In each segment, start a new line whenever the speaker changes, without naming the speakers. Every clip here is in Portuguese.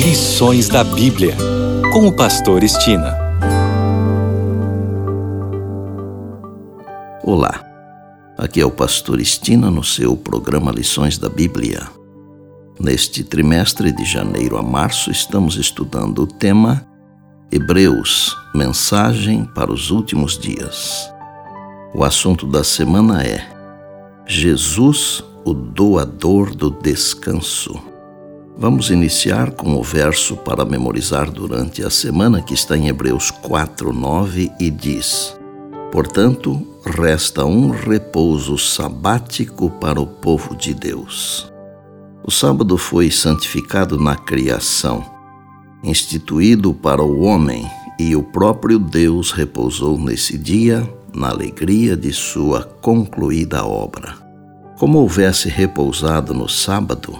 Lições da Bíblia, com o pastor Estina.
Olá, aqui é o pastor Estina no seu programa Lições da Bíblia. Neste trimestre de janeiro a março estamos estudando o tema Hebreus, mensagem para os últimos dias. O assunto da semana é Jesus, o doador do descanso. Vamos iniciar com o verso para memorizar durante a semana que está em Hebreus 4:9 e diz: Portanto, resta um repouso sabático para o povo de Deus. O sábado foi santificado na criação, instituído para o homem, e o próprio Deus repousou nesse dia, na alegria de sua concluída obra. Como houvesse repousado no sábado,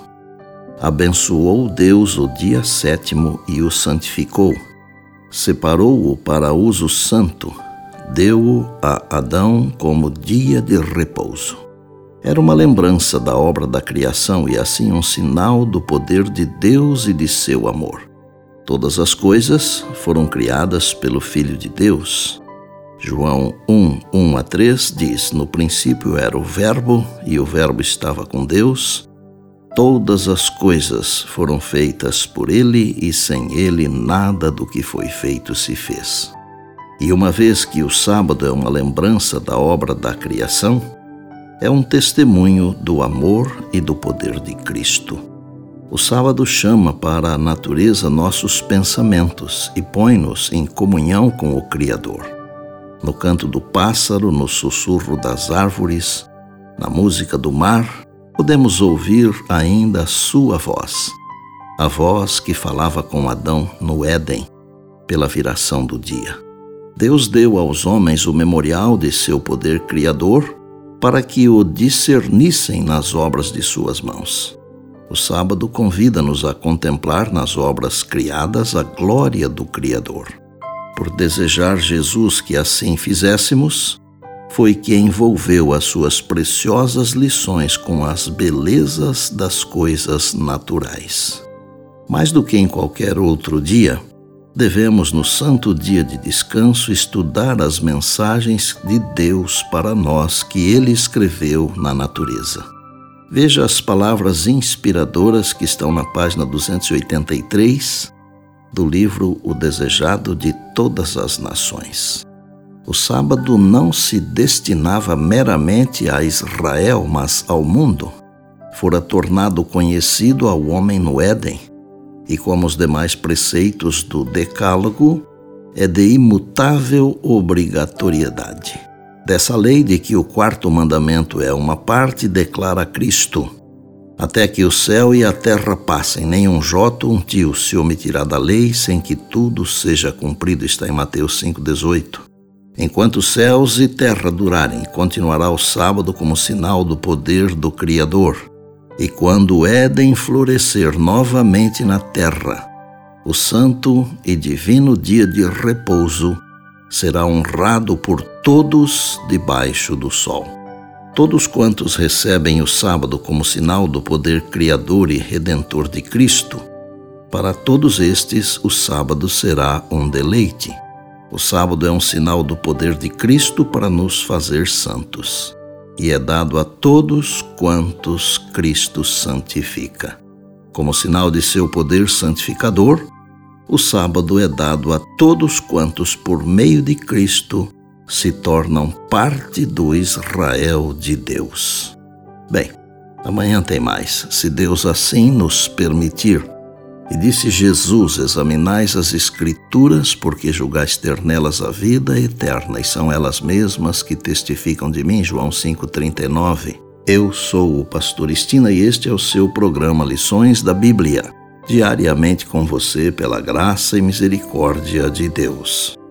abençoou Deus o dia sétimo e o santificou. Separou-o para uso santo, deu-o a Adão como dia de repouso. Era uma lembrança da obra da criação e assim um sinal do poder de Deus e de seu amor. Todas as coisas foram criadas pelo Filho de Deus. João 1:1-3 diz: No princípio era o Verbo, e o Verbo estava com Deus. Todas as coisas foram feitas por ele, e sem ele nada do que foi feito se fez. E uma vez que o sábado é uma lembrança da obra da criação, é um testemunho do amor e do poder de Cristo. O sábado chama para a natureza nossos pensamentos e põe-nos em comunhão com o Criador. No canto do pássaro, no sussurro das árvores, na música do mar, podemos ouvir ainda a sua voz, a voz que falava com Adão no Éden, pela viração do dia. Deus deu aos homens o memorial de seu poder criador para que o discernissem nas obras de suas mãos. O sábado convida-nos a contemplar nas obras criadas a glória do Criador. Por desejar Jesus que assim fizéssemos, foi que envolveu as suas preciosas lições com as belezas das coisas naturais. Mais do que em qualquer outro dia, devemos, no santo dia de descanso, estudar as mensagens de Deus para nós que Ele escreveu na natureza. Veja as palavras inspiradoras que estão na página 283 do livro O Desejado de Todas as Nações. O sábado não se destinava meramente a Israel, mas ao mundo. Fora tornado conhecido ao homem no Éden, e como os demais preceitos do Decálogo, é de imutável obrigatoriedade. Dessa lei de que o quarto mandamento é uma parte, declara Cristo: Até que o céu e a terra passem, nem um jota ou um tio se omitirá da lei, sem que tudo seja cumprido. Está em Mateus 5:18. Enquanto céus e terra durarem, continuará o sábado como sinal do poder do Criador. E quando o Éden florescer novamente na terra, o santo e divino dia de repouso será honrado por todos debaixo do sol. Todos quantos recebem o sábado como sinal do poder criador e redentor de Cristo, para todos estes o sábado será um deleite. O sábado é um sinal do poder de Cristo para nos fazer santos, e é dado a todos quantos Cristo santifica. Como sinal de seu poder santificador, o sábado é dado a todos quantos, por meio de Cristo, se tornam parte do Israel de Deus. Bem, amanhã tem mais, se Deus assim nos permitir. E disse Jesus: Examinais as Escrituras, porque julgais ter nelas a vida eterna, e são elas mesmas que testificam de mim. João 5:39. Eu sou o pastor Estina e este é o seu programa Lições da Bíblia, diariamente com você pela graça e misericórdia de Deus.